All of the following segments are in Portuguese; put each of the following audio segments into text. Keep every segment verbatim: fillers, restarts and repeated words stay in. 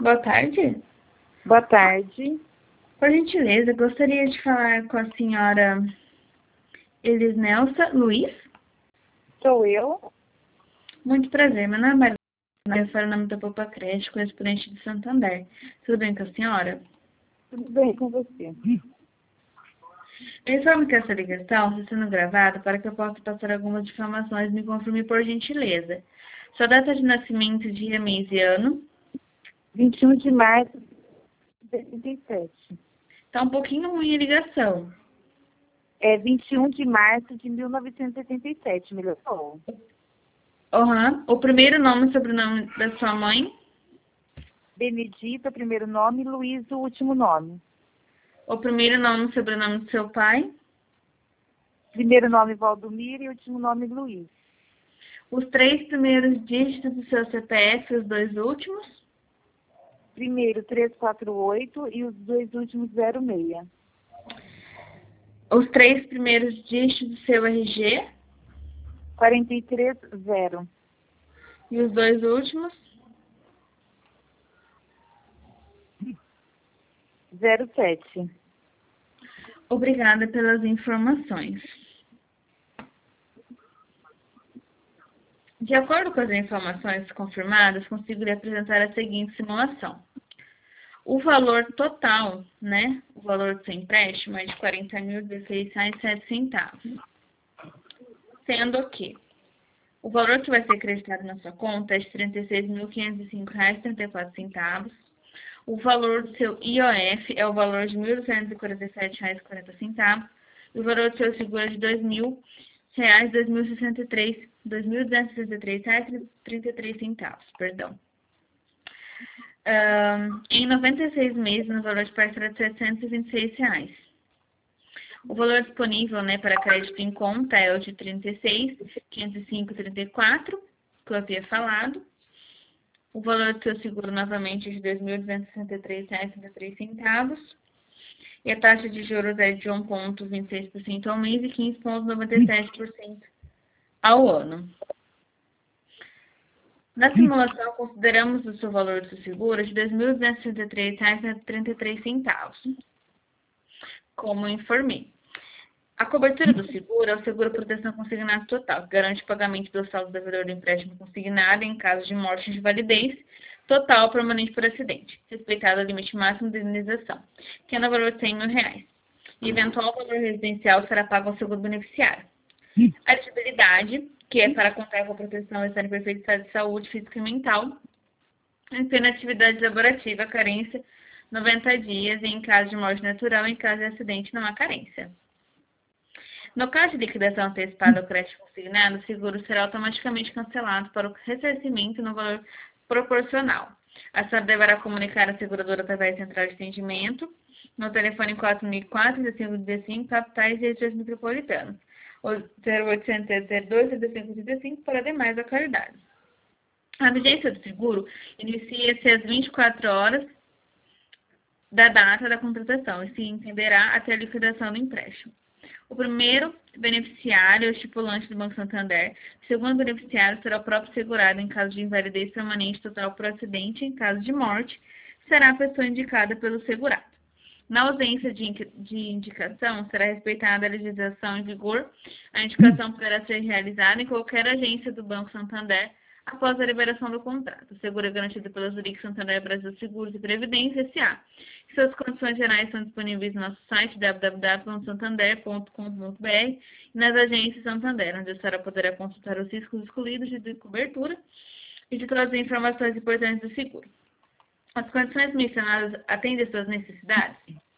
Boa tarde. Boa tarde. Por gentileza, gostaria de falar com a senhora Elisnelsa Luiz. Sou eu. Muito prazer, meu nome é Maria, eu falo o nome da Poupa Crédito, correspondente de Santander. Tudo bem com a senhora? Tudo bem com você? Eu informo que essa ligação está sendo gravada para que eu possa passar algumas informações e me confirme por gentileza. Sua data de nascimento, dia, mês e ano. vinte e um de março de setenta e sete. Está um pouquinho ruim a ligação. É vinte e um de março de mil novecentos e setenta e sete, melhorou. Uhum. O primeiro nome e sobrenome da sua mãe. Benedita, primeiro nome, Luiz, o último nome. O primeiro nome e sobrenome do seu pai. Primeiro nome, Valdomiro, e último nome, Luiz. Os três primeiros dígitos do seu C P F e os dois últimos. Primeiro, trezentos e quarenta e oito e os dois últimos, zero seis. Os três primeiros dígitos do seu R G. quarenta e três, zero. E os dois últimos. zero sete. Obrigada pelas informações. De acordo com as informações confirmadas, consigo lhe apresentar a seguinte simulação. O valor total, né, o valor do seu empréstimo é de quarenta mil e dezesseis reais e sete centavos. Sendo que o valor que vai ser acreditado na sua conta é de trinta e seis mil quinhentos e cinco reais e trinta e quatro centavos. O valor do seu I O F é o valor de mil duzentos e quarenta e sete reais e quarenta centavos. E o valor do seu seguro é de dois mil reais, dois mil e sessenta e três, dois mil duzentos e sessenta e três reais e trinta e três centavos, perdão. Um, em noventa e seis meses, no valor de parcela de setecentos e vinte e seis reais. O valor disponível, né, para crédito em conta é o de trinta e seis mil quinhentos e cinco reais e trinta e quatro centavos, que eu havia falado. O valor do seu seguro, novamente, é de dois mil duzentos e sessenta e três reais e trinta e três centavos. E a taxa de juros é de um vírgula vinte e seis por cento ao mês e quinze vírgula noventa e sete por cento ao ano. Na simulação, consideramos o seu valor do seu seguro de dois mil duzentos e sessenta e três reais e trinta e três centavos. Como informei. A cobertura do seguro é o seguro proteção consignado total, que garante o pagamento do saldo devedor do empréstimo consignado em caso de morte de validez total permanente por acidente, respeitado o limite máximo de indenização, que é no valor de cem mil reais. E eventual valor residencial será pago ao seguro beneficiário. A elegibilidade, que é para contar com a proteção e estar em perfeito estado de saúde física e mental, em plena atividade laborativa, carência noventa dias, e em caso de morte natural, em caso de acidente, não há carência. No caso de liquidação antecipada ao crédito consignado, o seguro será automaticamente cancelado para o ressarcimento no valor proporcional. A senhora deverá comunicar a seguradora através da central de atendimento no telefone quatro mil e quatro, dezesseis dezesseis, capitais e regiões metropolitanas, ou zero oitocentos, zero dois, setenta e cinco, trinta e cinco para demais localidades. A vigência do seguro inicia-se às vinte e quatro horas da data da contratação e se entenderá até a liquidação do empréstimo. O primeiro beneficiário é o estipulante do Banco Santander. O segundo beneficiário será o próprio segurado em caso de invalidez permanente total por acidente. Em caso de morte, será a pessoa indicada pelo segurado. Na ausência de, de indicação, será respeitada a legislação em vigor. A indicação poderá ser realizada em qualquer agência do Banco Santander após a liberação do contrato. O seguro é garantido pela Zurich Santander Brasil Seguros e Previdência S A Suas condições gerais são disponíveis no nosso site w w w ponto santander ponto com ponto b r e nas agências Santander, onde a senhora poderá consultar os riscos excluídos de cobertura e de todas as informações importantes do seguro. As condições mencionadas atendem às suas necessidades?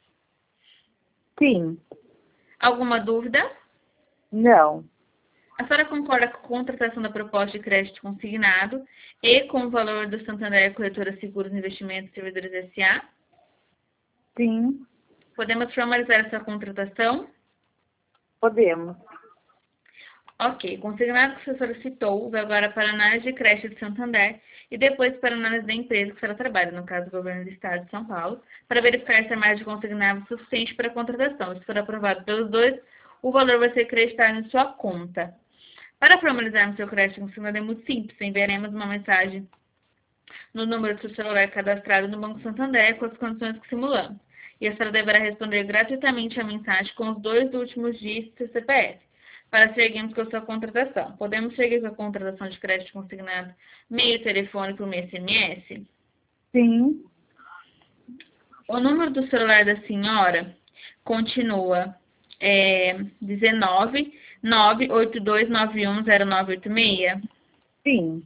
Sim. Alguma dúvida? Não. A senhora concorda com a contratação da proposta de crédito consignado e com o valor do Santander Corretora Seguros Investimentos e Servidores S A? Sim. Podemos formalizar essa contratação? Podemos. Ok. Consignado que você solicitou vai agora para a análise de crédito de Santander e depois para a análise da empresa que ela trabalha, no caso do Governo do Estado de São Paulo, para verificar se a margem consignável é suficiente para a contratação. Se for aprovado pelos dois, o valor vai ser acreditado em sua conta. Para formalizarmos seu crédito consignado é muito simples. Enviaremos uma mensagem no número do seu celular cadastrado no Banco Santander com as condições que simulamos. E a senhora deverá responder gratuitamente a mensagem com os dois últimos dígitos do C P F, para seguirmos com a sua contratação. Podemos seguir com a contratação de crédito consignado meio telefônico ou meio S M S? Sim. O número do celular da senhora continua é, dezenove, nove oito dois nove um zero nove oito seis? Sim.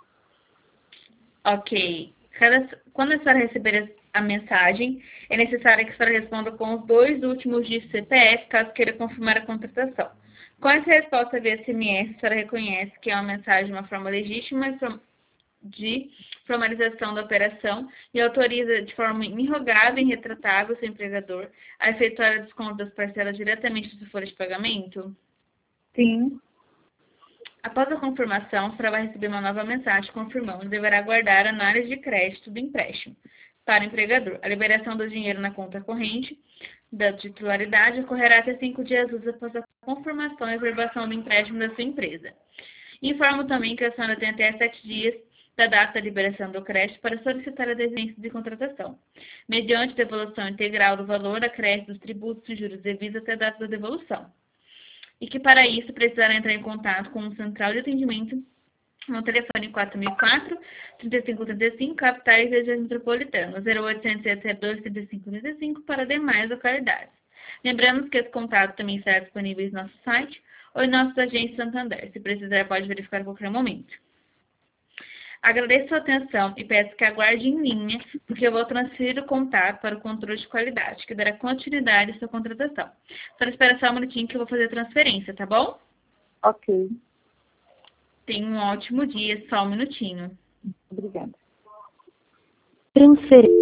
Ok. Cada, quando a senhora receber a mensagem, é necessário que a senhora responda com os dois últimos dígitos do C P F, caso queira confirmar a contratação. Com essa resposta via S M S, a senhora reconhece que é uma mensagem de uma forma legítima de formalização da operação e autoriza de forma irrevogável e irretratável o seu empregador a efetuar o desconto das parcelas diretamente da folha de pagamento? Sim. Após a confirmação, a senhora vai receber uma nova mensagem confirmando e deverá aguardar a análise de crédito do empréstimo para o empregador. A liberação do dinheiro na conta corrente da titularidade ocorrerá até cinco dias úteis após a confirmação e aprovação do empréstimo da sua empresa. Informo também que a senhora tem até sete dias da data da liberação do crédito para solicitar a desistência de contratação, mediante devolução integral do valor a crédito dos tributos e juros devidos até a data da devolução. E que para isso precisará entrar em contato com o Central de Atendimento no telefone quatro mil e quatro, trinta e cinco trinta e cinco, capitais e regiões metropolitanas, zero oitocentos setenta e dois, trinta e cinco trinta e cinco para demais localidades. Lembramos que esse contato também estará disponível no nosso site ou em nossos agentes Santander. Se precisar, pode verificar a qualquer momento. Agradeço a sua atenção e peço que aguarde em linha, porque eu vou transferir o contato para o controle de qualidade, que dará continuidade à sua contratação. Só espera só um minutinho que eu vou fazer a transferência, tá bom? Ok. Tenha um ótimo dia, só um minutinho. Obrigada. Transferência.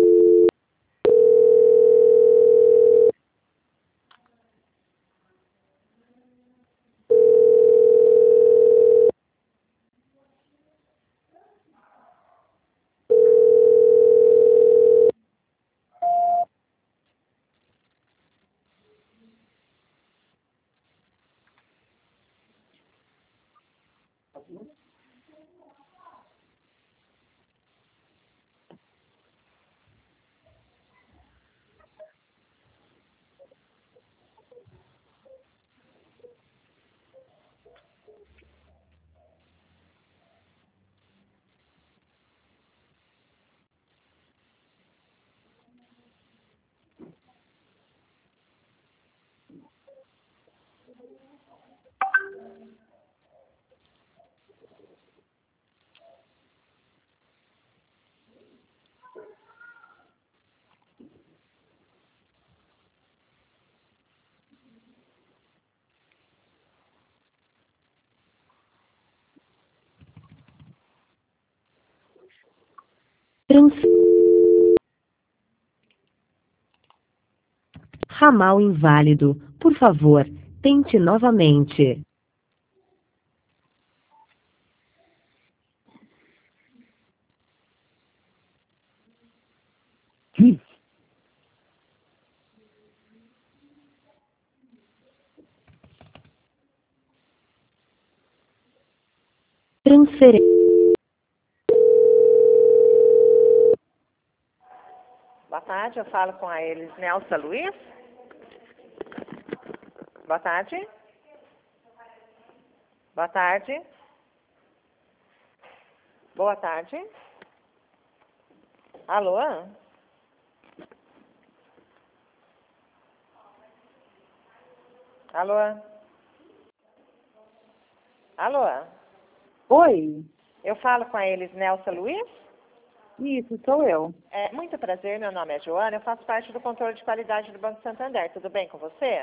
Trans... Ramal inválido. Por favor, tente novamente. Transferência. Boa tarde, eu falo com a Elis Nelsa Luiz. Boa tarde. Boa tarde. Boa tarde. Alô? Alô? Alô? Oi. Eu falo com a Elis Nelsa Luiz. Isso, sou eu. É, muito prazer, meu nome é Joana, eu faço parte do controle de qualidade do Banco Santander. Tudo bem com você?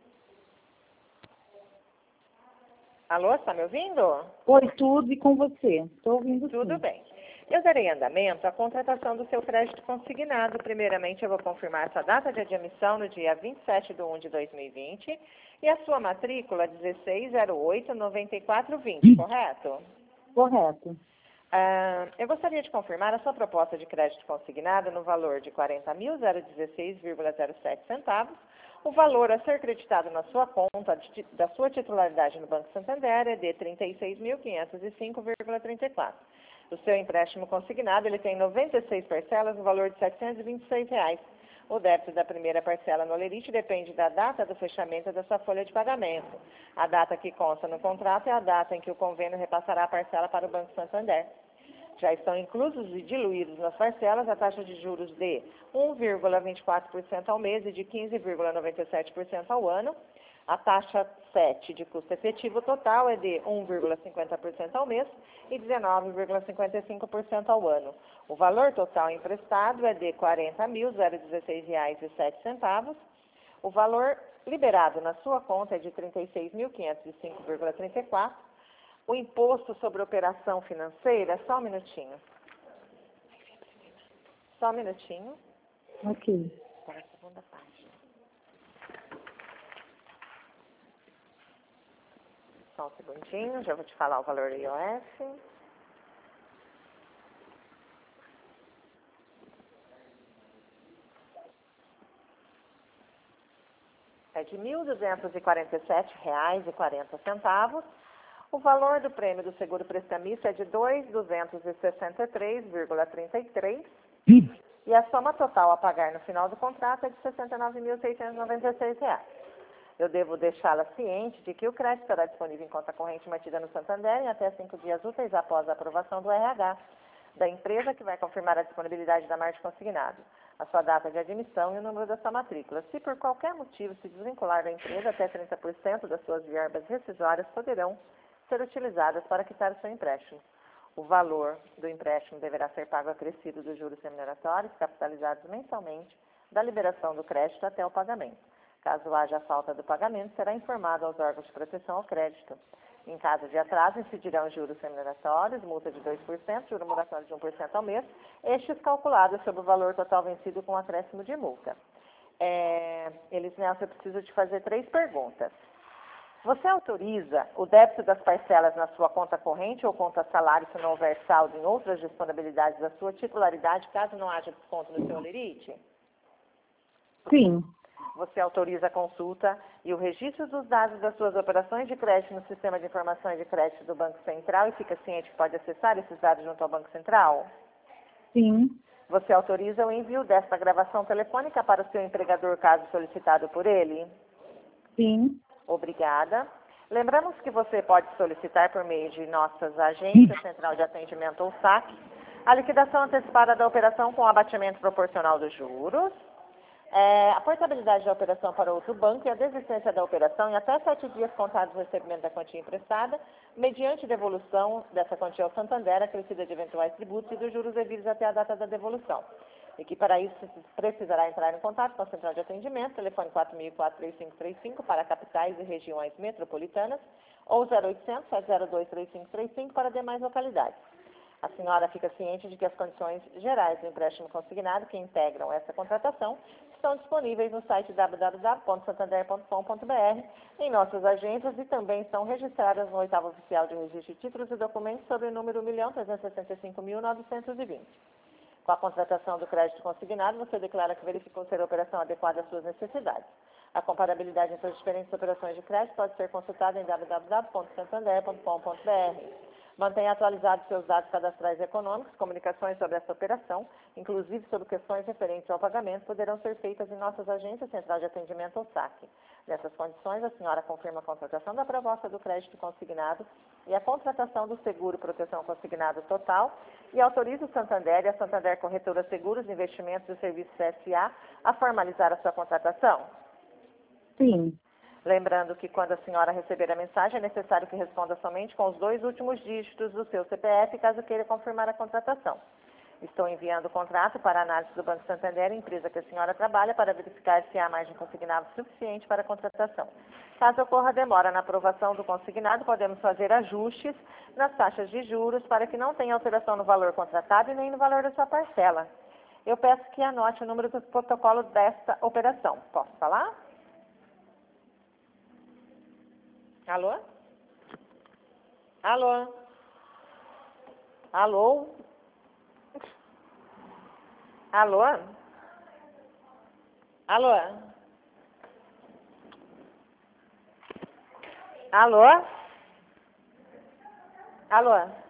Alô, está me ouvindo? Oi, tudo e com você? Estou ouvindo Tudo sim. bem. Eu darei andamento à contratação do seu crédito consignado. Primeiramente, eu vou confirmar sua data de admissão no dia vinte e sete de um de dois mil e vinte e a sua matrícula dezesseis zero oito, noventa e quatro vinte, correto? Correto. Ah, eu gostaria de confirmar a sua proposta de crédito consignado no valor de quarenta mil dezesseis vírgula zero sete centavos. O valor a ser creditado na sua conta de, da sua titularidade no Banco Santander é de trinta e seis mil quinhentos e cinco vírgula trinta e quatro. O seu empréstimo consignado, ele tem noventa e seis parcelas no valor de setecentos e vinte e seis reais. O débito da primeira parcela no Olerite depende da data do fechamento da sua folha de pagamento. A data que consta no contrato é a data em que o convênio repassará a parcela para o Banco Santander. Já estão inclusos e diluídos nas parcelas a taxa de juros de um vírgula vinte e quatro por cento ao mês e de quinze vírgula noventa e sete por cento ao ano. A taxa sete de custo efetivo total é de um vírgula cinquenta por cento ao mês e dezenove vírgula cinquenta e cinco por cento ao ano. O valor total emprestado é de quarenta mil dezesseis reais e sete centavos. O valor liberado na sua conta é de trinta e seis mil quinhentos e cinco vírgula trinta e quatro. O imposto sobre operação financeira, só um minutinho. Só um minutinho. Ok. Para a segunda página. Só um segundinho, já vou te falar o valor do I O F. É de mil duzentos e quarenta e sete reais e quarenta centavos. O valor do prêmio do seguro prestamista é de dois mil duzentos e sessenta e três vírgula trinta e três. E a soma total a pagar no final do contrato é de sessenta e nove mil seiscentos e noventa e seis reais. Eu devo deixá-la ciente de que o crédito estará disponível em conta corrente mantida no Santander em até cinco dias úteis após a aprovação do R H da empresa, que vai confirmar a disponibilidade da margem consignado, a sua data de admissão e o número da sua matrícula. Se por qualquer motivo se desvincular da empresa, até trinta por cento das suas verbas rescisórias poderão ser utilizadas para quitar o seu empréstimo. O valor do empréstimo deverá ser pago acrescido dos juros remuneratórios, capitalizados mensalmente, da liberação do crédito até o pagamento. Caso haja falta do pagamento, será informado aos órgãos de proteção ao crédito. Em caso de atraso, incidirão juros remuneratórios, multa de dois por cento, juro moratório de um por cento ao mês, estes calculados sobre o valor total vencido com acréscimo de multa. É, Elis Nelson, eu preciso te fazer três perguntas. Você autoriza o débito das parcelas na sua conta corrente ou conta salário se não houver saldo em outras disponibilidades da sua titularidade, caso não haja desconto no seu Olerite? Sim. Você autoriza a consulta e o registro dos dados das suas operações de crédito no Sistema de Informações de Crédito do Banco Central e fica ciente que pode acessar esses dados junto ao Banco Central? Sim. Você autoriza o envio desta gravação telefônica para o seu empregador, caso solicitado por ele? Sim. Obrigada. Lembramos que você pode solicitar por meio de nossas agências, Central de Atendimento ou S A C, a liquidação antecipada da operação com abatimento proporcional dos juros, é, a portabilidade da operação para outro banco e a desistência da operação em até sete dias contados do recebimento da quantia emprestada, mediante devolução dessa quantia ao Santander, acrescida de eventuais tributos e dos juros devidos até a data da devolução. E que para isso precisará entrar em contato com a Central de Atendimento, telefone quatro mil e quatro, três cinco três cinco para capitais e regiões metropolitanas, ou zero oitocentos, sete zero dois, três cinco três cinco para demais localidades. A senhora fica ciente de que as condições gerais do empréstimo consignado que integram essa contratação estão disponíveis no site w w w ponto santander ponto com ponto b r, em nossas agências e também estão registradas no oitavo oficial de registro de títulos e documentos sob o número um milhão trezentos e sessenta e cinco mil novecentos e vinte. Com a contratação do crédito consignado, você declara que verificou ser a operação adequada às suas necessidades. A comparabilidade entre as diferentes operações de crédito pode ser consultada em w w w ponto santander ponto com ponto b r. Mantenha atualizados seus dados cadastrais e econômicos. Comunicações sobre essa operação, inclusive sobre questões referentes ao pagamento, poderão ser feitas em nossas agências Central de Atendimento ou S A C. Nessas condições, a senhora confirma a contratação da proposta do crédito consignado e a contratação do seguro proteção consignado total e autoriza o Santander e a Santander Corretora Seguros, Investimentos e Serviços S A a formalizar a sua contratação? Sim. Lembrando que quando a senhora receber a mensagem, é necessário que responda somente com os dois últimos dígitos do seu C P F, caso queira confirmar a contratação. Estou enviando o contrato para análise do Banco Santander, empresa que a senhora trabalha, para verificar se há margem consignada suficiente para a contratação. Caso ocorra demora na aprovação do consignado, podemos fazer ajustes nas taxas de juros para que não tenha alteração no valor contratado e nem no valor da sua parcela. Eu peço que anote o número do protocolo desta operação. Posso falar? Alô? Alô? Alô? Alô? Alô? Alô? Alô?